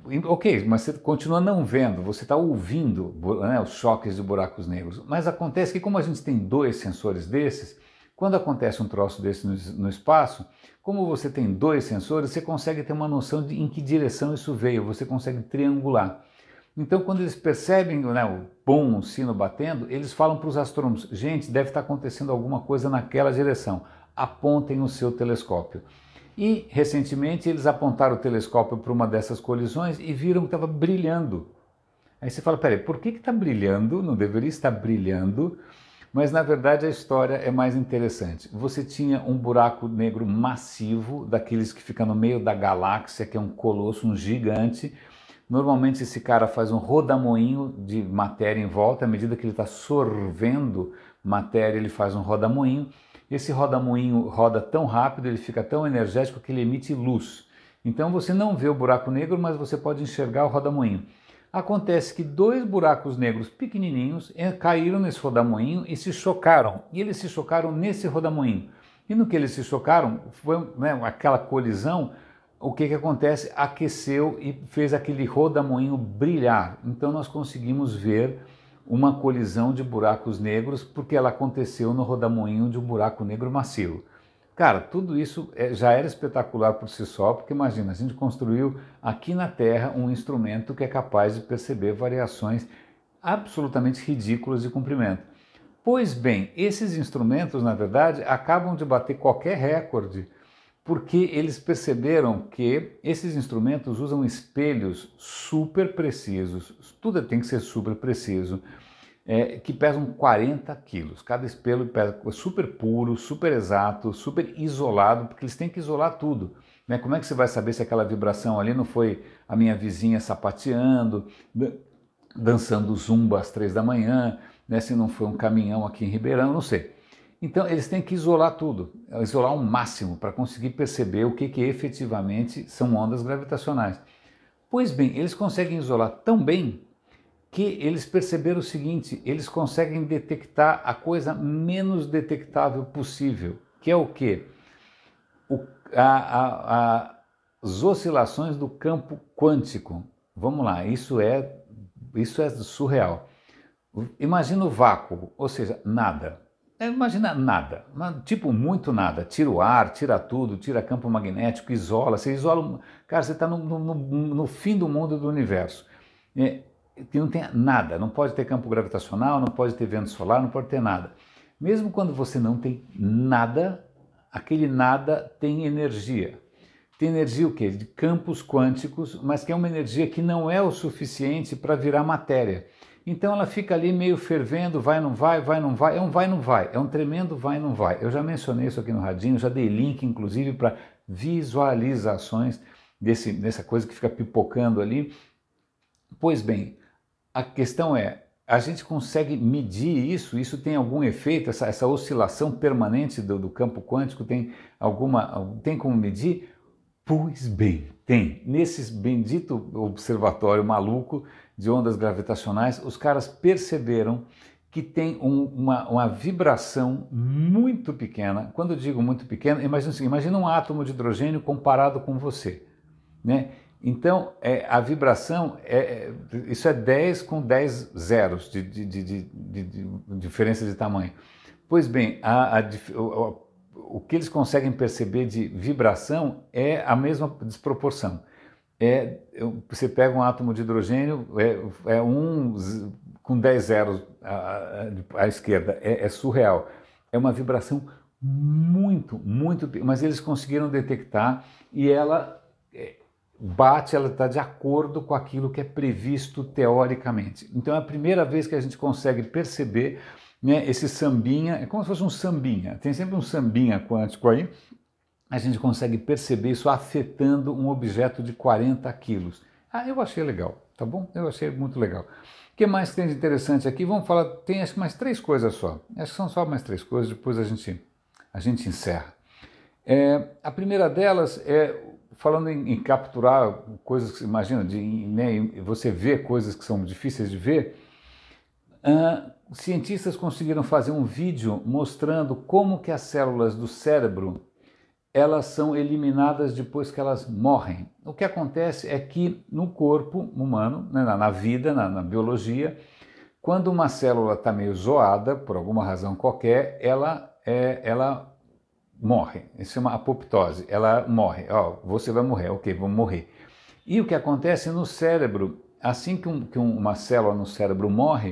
[SPEAKER 1] ok, mas você continua não vendo, você está ouvindo, né, os choques de buracos negros, mas acontece que como a gente tem dois sensores desses, quando acontece um troço desse no, no espaço, como você tem dois sensores, você consegue ter uma noção de em que direção isso veio, você consegue triangular. Então, quando eles percebem, né, o bom, o sino batendo, eles falam para os astrônomos, gente, deve estar acontecendo alguma coisa naquela direção, apontem o seu telescópio. E, recentemente, eles apontaram o telescópio para uma dessas colisões e viram que estava brilhando. Aí você fala, peraí, por que está brilhando? Não deveria estar brilhando, mas na verdade a história é mais interessante. Você tinha um buraco negro massivo, daqueles que fica no meio da galáxia, que é um colosso, um gigante. Normalmente esse cara faz um rodamoinho de matéria em volta, à medida que ele está sorvendo matéria, ele faz um rodamoinho. Esse rodamoinho roda tão rápido, ele fica tão energético que ele emite luz. Então você não vê o buraco negro, mas você pode enxergar o rodamoinho. Acontece que dois buracos negros pequenininhos caíram nesse rodamoinho e se chocaram. E eles se chocaram nesse rodamoinho. E no que eles se chocaram, foi, né, aquela colisão, o que, que acontece? Aqueceu e fez aquele rodamoinho brilhar. Então nós conseguimos ver uma colisão de buracos negros porque ela aconteceu no rodamoinho de um buraco negro massivo. Cara, tudo isso é, já era espetacular por si só, porque imagina, a gente construiu aqui na Terra um instrumento que é capaz de perceber variações absolutamente ridículas de comprimento. Pois bem, esses instrumentos, na verdade, acabam de bater qualquer recorde, porque eles perceberam que esses instrumentos usam espelhos super precisos, tudo tem que ser super preciso, é, que pesam quarenta quilos. Cada espelho pesa super puro, super exato, super isolado, porque eles têm que isolar tudo. Né? Como é que você vai saber se aquela vibração ali não foi a minha vizinha sapateando, dançando zumba às três da manhã, né? Se não foi um caminhão aqui em Ribeirão, não sei. Então eles têm que isolar tudo, isolar ao máximo para conseguir perceber o que, que efetivamente são ondas gravitacionais. Pois bem, eles conseguem isolar tão bem que eles perceberam o seguinte, eles conseguem detectar a coisa menos detectável possível, que é o quê? O, a, a, a, as oscilações do campo quântico. Vamos lá, isso é, isso é surreal. Imagina o vácuo, ou seja, nada. Imagina nada, tipo muito nada, tira o ar, tira tudo, tira campo magnético, isola, você isola, cara, você está no, no, no fim do mundo do universo, é, que não tem nada, não pode ter campo gravitacional, não pode ter vento solar, não pode ter nada. Mesmo quando você não tem nada, aquele nada tem energia. Tem energia o quê? De campos quânticos, mas que é uma energia que não é o suficiente para virar matéria. Então ela fica ali meio fervendo, vai, não vai, vai, não vai, é um vai, não vai, é um tremendo vai, não vai. Eu já mencionei isso aqui no Radinho, já dei link inclusive para visualizações desse, dessa coisa que fica pipocando ali. Pois bem, a questão é, a gente consegue medir isso? Isso tem algum efeito? Essa, essa oscilação permanente do, do campo quântico tem alguma, tem como medir? Pois bem, tem. Nesse bendito observatório maluco de ondas gravitacionais, os caras perceberam que tem um, uma, uma vibração muito pequena. Quando eu digo muito pequena, imagina, assim, imagina um átomo de hidrogênio comparado com você, né? Então, é, a vibração, é, é, isso é dez com dez zeros de, de, de, de, de, de diferença de tamanho. Pois bem, a, a, o, o que eles conseguem perceber de vibração é a mesma desproporção. É, você pega um átomo de hidrogênio, é, é um com dez zeros à, à esquerda, é, é surreal. É uma vibração muito, muito, mas eles conseguiram detectar e ela é, bate, ela está de acordo com aquilo que é previsto teoricamente. Então é a primeira vez que a gente consegue perceber, né, esse sambinha, é como se fosse um sambinha, tem sempre um sambinha quântico aí, a gente consegue perceber isso afetando um objeto de quarenta quilos. Ah, eu achei legal, tá bom? Eu achei muito legal. O que mais tem de interessante aqui? Vamos falar, tem acho que mais três coisas só. Acho que são só mais três coisas, depois a gente, a gente encerra. É, a primeira delas é, falando em, em capturar coisas que você imagina, de, né, você vê coisas que são difíceis de ver, uh, cientistas conseguiram fazer um vídeo mostrando como que as células do cérebro elas são eliminadas depois que elas morrem. O que acontece é que no corpo humano, né, na vida, na, na biologia, quando uma célula está meio zoada, por alguma razão qualquer, ela, é, ela morre. Isso é uma apoptose, ela morre. Ó, você vai morrer, ok, vamos morrer. E o que acontece no cérebro, assim que, um, que uma célula no cérebro morre,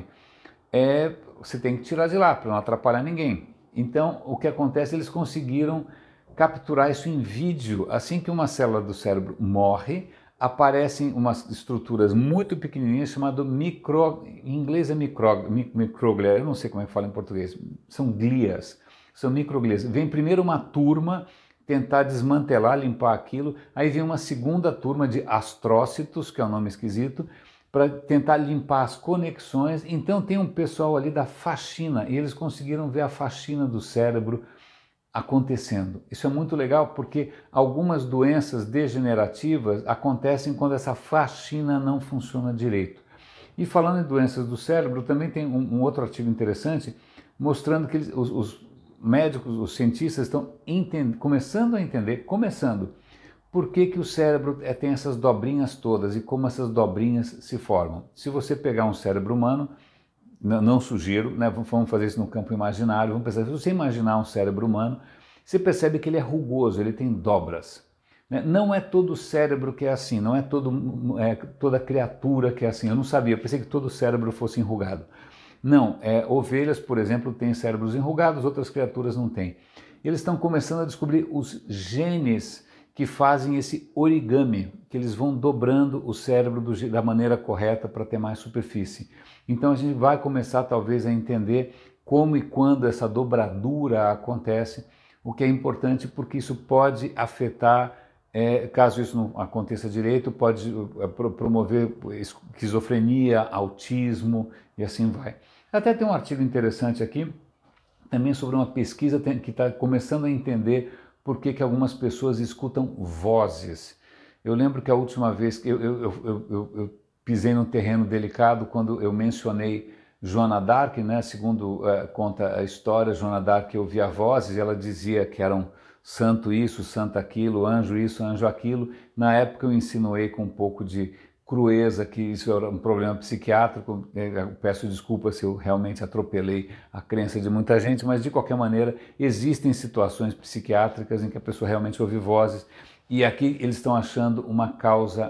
[SPEAKER 1] é, você tem que tirar de lá para não atrapalhar ninguém. Então, o que acontece, eles conseguiram capturar isso em vídeo. Assim que uma célula do cérebro morre, aparecem umas estruturas muito pequenininhas chamadas micro, em inglês é micro, microglia, eu não sei como é que fala em português, são glias, são microglias. Vem primeiro uma turma tentar desmantelar, limpar aquilo, aí vem uma segunda turma de astrócitos, que é um nome esquisito, para tentar limpar as conexões. Então tem um pessoal ali da faxina, e eles conseguiram ver a faxina do cérebro acontecendo. Isso é muito legal porque algumas doenças degenerativas acontecem quando essa faxina não funciona direito. E falando em doenças do cérebro, também tem um, um outro artigo interessante mostrando que eles, os, os médicos, os cientistas estão entend, começando a entender, começando, por que, que o cérebro é, tem essas dobrinhas todas e como essas dobrinhas se formam. Se você pegar um cérebro humano, não, não sugiro, né, vamos fazer isso no campo imaginário, vamos pensar, se você imaginar um cérebro humano, você percebe que ele é rugoso, ele tem dobras. Né? Não é todo cérebro que é assim, não é, todo, é toda criatura que é assim. Eu não sabia, eu pensei que todo cérebro fosse enrugado. Não, é, ovelhas, por exemplo, têm cérebros enrugados, outras criaturas não têm. Eles estão começando a descobrir os genes que fazem esse origami, que eles vão dobrando o cérebro do, da maneira correta para ter mais superfície. Então a gente vai começar talvez a entender como e quando essa dobradura acontece, o que é importante porque isso pode afetar, é, caso isso não aconteça direito, pode é, promover esquizofrenia, autismo e assim vai. Até tem um artigo interessante aqui, também sobre uma pesquisa que está começando a entender por que, que algumas pessoas escutam vozes. Eu lembro que a última vez que eu, eu, eu, eu, eu pisei num terreno delicado quando eu mencionei Joana d'Arc, né? Segundo uh, conta a história, Joana d'Arc ouvia vozes e ela dizia que eram santo isso, santo aquilo, anjo isso, anjo aquilo. Na época eu insinuei com um pouco de crueza que isso era um problema psiquiátrico. Eu peço desculpas se eu realmente atropelei a crença de muita gente, mas de qualquer maneira existem situações psiquiátricas em que a pessoa realmente ouve vozes e aqui eles estão achando uma causa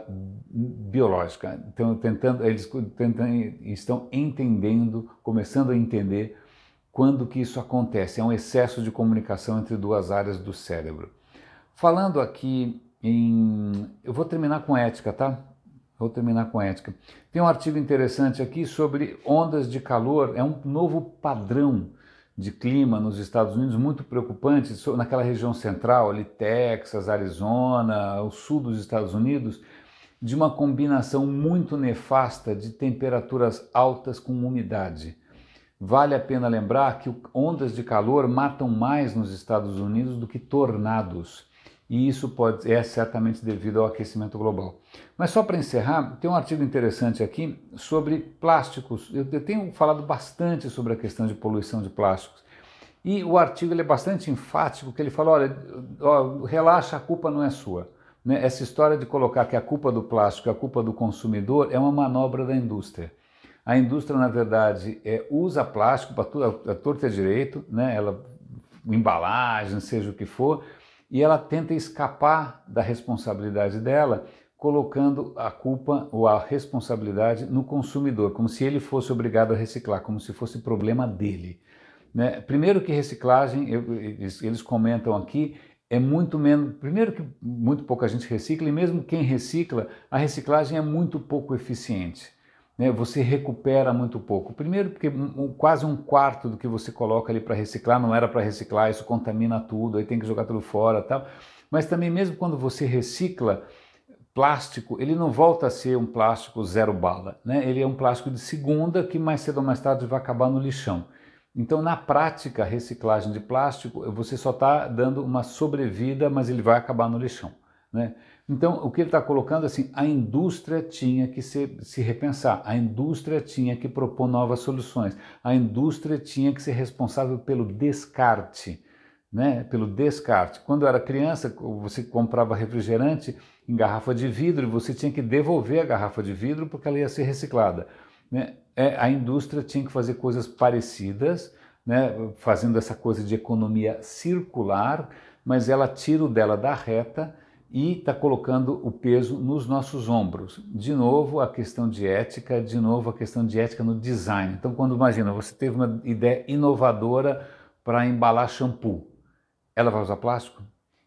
[SPEAKER 1] biológica. Então, tentando, eles tentam, estão entendendo, começando a entender quando que isso acontece. É um excesso de comunicação entre duas áreas do cérebro. Falando aqui em... Eu vou terminar com ética, tá? Vou terminar com ética. Tem um artigo interessante aqui sobre ondas de calor, é um novo padrão de clima nos Estados Unidos, muito preocupante, naquela região central, ali Texas, Arizona, o sul dos Estados Unidos, de uma combinação muito nefasta de temperaturas altas com umidade. Vale a pena lembrar que ondas de calor matam mais nos Estados Unidos do que tornados. E isso pode, é certamente devido ao aquecimento global. Mas só para encerrar, tem um artigo interessante aqui sobre plásticos. Eu, eu tenho falado bastante sobre a questão de poluição de plásticos. E o artigo ele é bastante enfático, que ele fala, olha, ó, relaxa, a culpa não é sua. né? Essa história de colocar que a culpa do plástico é a culpa do consumidor é uma manobra da indústria. A indústria, na verdade, é, usa plástico para tudo, a torta e a direito, né? Ela, embalagem, seja o que for, e ela tenta escapar da responsabilidade dela, colocando a culpa ou a responsabilidade no consumidor, como se ele fosse obrigado a reciclar, como se fosse problema dele, né? Primeiro que reciclagem, eu, eles, eles comentam aqui, é muito menos, primeiro que muito pouca gente recicla, e mesmo quem recicla, a reciclagem é muito pouco eficiente, né? Você recupera muito pouco. Primeiro porque um, quase um quarto do que você coloca ali para reciclar não era para reciclar, isso contamina tudo, aí tem que jogar tudo fora, tal. Mas também mesmo quando você recicla plástico, ele não volta a ser um plástico zero bala, né? Ele é um plástico de segunda que mais cedo ou mais tarde vai acabar no lixão. Então, na prática, a reciclagem de plástico, você só está dando uma sobrevida, mas ele vai acabar no lixão, né? Então, o que ele está colocando assim, a indústria tinha que se, se repensar, a indústria tinha que propor novas soluções, a indústria tinha que ser responsável pelo descarte, né? Pelo descarte. Quando eu era criança, você comprava refrigerante em garrafa de vidro e você tinha que devolver a garrafa de vidro porque ela ia ser reciclada, né? É, a indústria tinha que fazer coisas parecidas, né? Fazendo essa coisa de economia circular, mas ela tira o dela da reta e está colocando o peso nos nossos ombros. De novo a questão de ética, de novo a questão de ética no design. Então quando imagina, você teve uma ideia inovadora para embalar shampoo, ela vai usar plástico?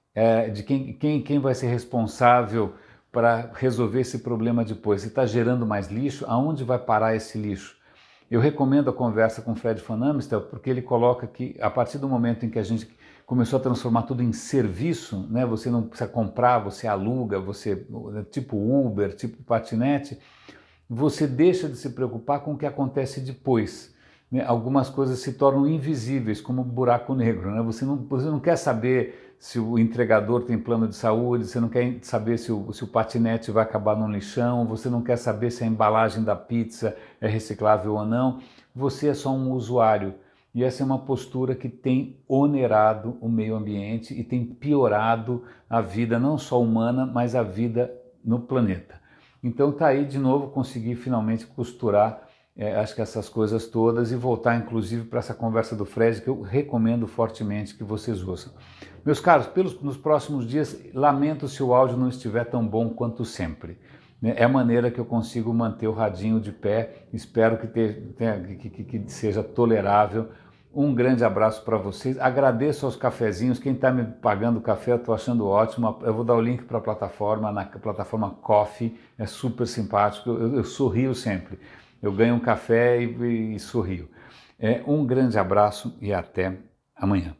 [SPEAKER 1] É, de quem, quem, quem vai ser responsável para resolver esse problema depois? Se está gerando mais lixo, aonde vai parar esse lixo? Eu recomendo a conversa com o Fred Van Amstel, porque ele coloca que a partir do momento em que a gente começou a transformar tudo em serviço, né, você não precisa comprar, você aluga, você tipo Uber, tipo patinete, você deixa de se preocupar com o que acontece depois, né? Algumas coisas se tornam invisíveis, como um buraco negro, né? Você não, você não quer saber se o entregador tem plano de saúde, você não quer saber se o, se o patinete vai acabar no lixão, você não quer saber se a embalagem da pizza é reciclável ou não, você é só um usuário. E essa é uma postura que tem onerado o meio ambiente e tem piorado a vida não só humana, mas a vida no planeta. Então tá aí de novo, consegui finalmente costurar é, acho que essas coisas todas e voltar inclusive para essa conversa do Fred, que eu recomendo fortemente que vocês ouçam. Meus caros, pelos, nos próximos dias, lamento se o áudio não estiver tão bom quanto sempre. É a maneira que eu consigo manter o radinho de pé, espero que, tenha, que, que, que seja tolerável. Um grande abraço para vocês, agradeço aos cafezinhos, quem está me pagando café eu estou achando ótimo, eu vou dar o link para a plataforma, na plataforma Coffee, é super simpático, eu, eu sorrio sempre, eu ganho um café e, e sorrio. É, um grande abraço e até amanhã.